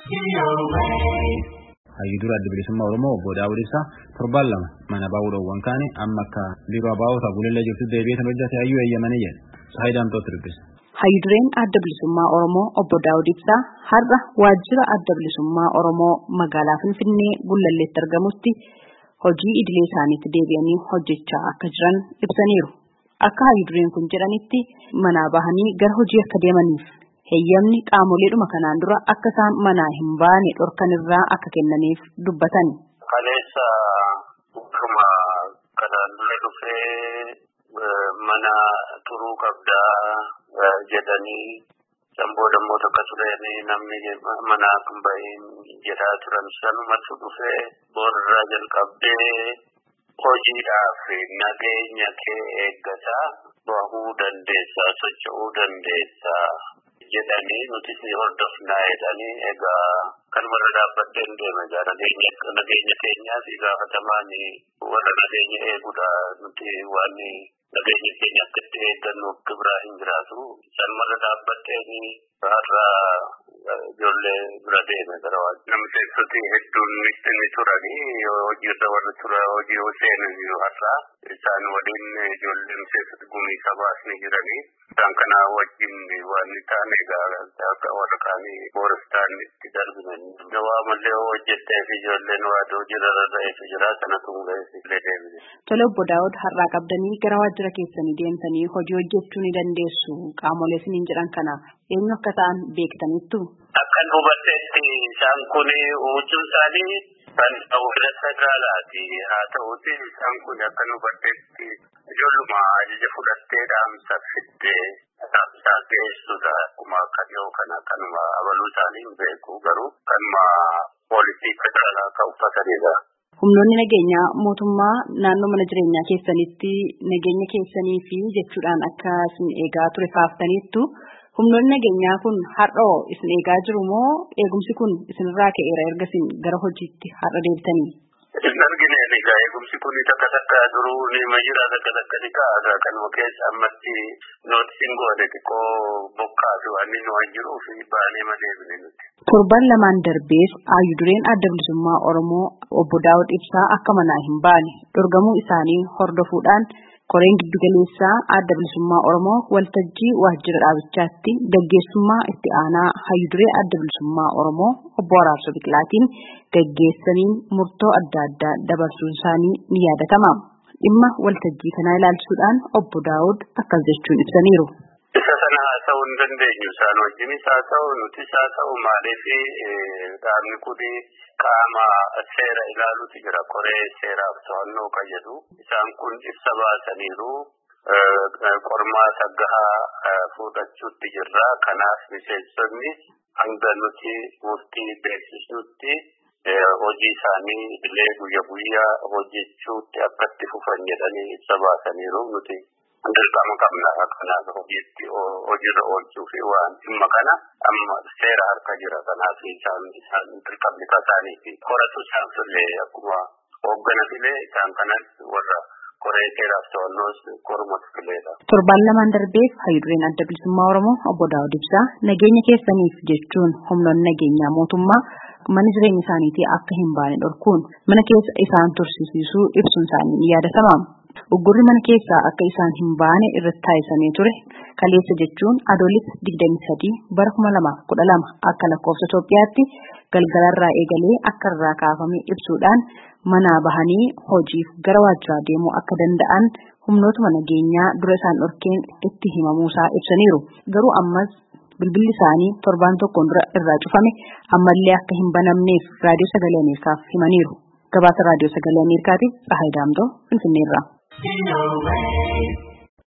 Hayyudura adda bilisummaa Oromoo obbo Daawud Ibsaa torban lama mana baa'uudhaan kaane amma akka biiroo baa'oota bulilla jirtu deebi'ee hojjate hayyuu eeyyamanii jedhe. Saayidaamtoota dubbisa. Hayyudureen adda bilisummaa Oromoo obbo Daawud Ibsaa har'a waajjira adda bilisummaa Oromoo magaalaa Finfinnee Gullalleetti argamutti hojii idilee isaaniitti deebi'anii hojjechaa akka jiran ibsaniiru. Akka hayyudureen kun jedhanitti manaa bahanii gara hojii akka deemaniif heeyyamni qaamoleedhuma kanaan dura akka isaan manaa hin baane dhorkan irraa akka kennaniif dubbatan. Kaleessa akkuma kanaan dura dhufee mana turuu qabdaa jedhanii booda immoo tokko turanii namni mana kan bahin jedhaa turan sanumatu dhufee boorraa jalqabdee hojiidhaaf nageenya kee eeggataa bahuu dandeessaa socho'uu dandeessaa jedhanii nuti hordofnaa jedhanii egaa kanumarra dhaabbadheen deema egaa nageenya keenyaaf gaafatamaan warra nageenya eeguudha nuti waan nageenya keenya akkatti eeggannuuf gibraa hin jiraatu sanumarra dhaabbadheen har'a ijoollee bira deeme gara namni seensoti hedduun ni turanii hojiirra warri tura hojii seenan har'a isaan waliin ijoolleen seensoti gumii sabaas ni jiranii isaan kana wajjin waan ni taane akka warra kaanii booristaan itti darbinan waa mallee hojjetteef ijoolleen waaduu jirarra ta'eef jira sanatu illee deebise. Tole obbo Daawud har'aa qabdanii gara waajjira keessanii deemtanii hojii hojjechuu ni dandeessu qaamolee isiniin jedhan kana eenyu akka ta'an beektanittu? Akkan hubateetti isaan kun huccuu isaanii kan ta'uudha sagraalaati haa ta'uuti isaan kun akkan hubateetti ijoolluma ajaja fudhattee dhaamsa fiddee dhaamsaa geessuudha akkuma akka dhiyoo kana kanuma abaluu isaanii hin beeku garuu kanuma poolisii federaalaa kan uffatanidha. Humnoonni nageenyaa mootummaa naannoo mana jireenyaa keessanitti nageenya keessanii fi jechuudhaan akka isin eegaa ture kaaftaniittu humnoonni nageenyaa kun har'oo isin eegaa jiru moo eegumsi kun isinirraa ka'eera erga isin gara hojiitti har'a deebitanii? Isin argine egaa eegumsi kun takka duruu ni majira takka ni kaa'aa kanuma keessa ammatti nootisiin goone xiqqoo bokkaa fi waan inni waan jiruuf baanee madeebine nuti. Torban lamaan darbeef hayyudureen adda bilisummaa Oromoo obbo Daawud Ibsaa akka manaa hin baane dhorgamuu isaanii hordofuudhaan koreen giddugaleessaa adda bilisummaa Oromoo waltajjii waajjira dhaabichaatti gaggeessummaa itti aanaa hayyuduree adda bilisummaa Oromoo obbo Araarsoo Biqilaatiin gaggeessaniin murtoo adda addaa dabarsuun isaanii ni yaadatama. Dhimma waltajjii kanaa ilaalchisuudhaan obbo Daawud akkas jechuun ibsaniiru. Isa sana haasa'uu hin dandeenyu isaan wajjinis haasa'u nutis haasa'u maaliif dhaabni kun qaama seera ilaaluutu jira koree seeraaf to'annoo qayyadu isaan kun ibsa baasaniiru qormaata gahaa fudhachuutti jirra kanaaf miseensonni hanga nuti murtii beeksisuutti hojii isaanii idilee guyyaa hojjechuutti akkatti fufan jedhanii ibsa baasaniiru nuti dirqama qabna kanaaf hojiirra oolchuu fi waan dhimma kana amma seera harka jira kanaaf isaan dirqamni isaanii fi horatu isaan fillee akkuma hoogganafilee isaan kanas warra koree seeraaf to'annoos korumatu fileedha. Torban lamaan darbeef hayyudureen adda bilisummaa Oromoo obbo Daawud Ibsaa nageenya keessaniif jechuun humnoonni nageenyaa mootummaa mana jireenya isaaniitii akka hin baane dhorkuun mana keessa isaan tursiisuu ibsuun isaanii ni yaadatama. Uggurri mana keessaa akka isaan hin baane irratti taasisamee ture kaleessa jechuun adoolessa 23 bara 2012 akka lakkoofsa Itoophiyaatti galgalarraa eegalee akka irraa kaafame ibsuudhaan manaa bahanii hojiif gara waajjiraa deemuu akka danda'an humnootuma nageenyaa dura isaan dhorkeen itti himamuusaa ibsaniiru. Garuu ammas bilbilli isaanii torban tokkoon dura irraa cufame ammallee akka hin banamneef raadiyoo sagalee Ameerikaaf himaniiru. Gabaasa raadiyoo sagalee Ameerikaatiif Saayidaamtoo Finfinneerraa.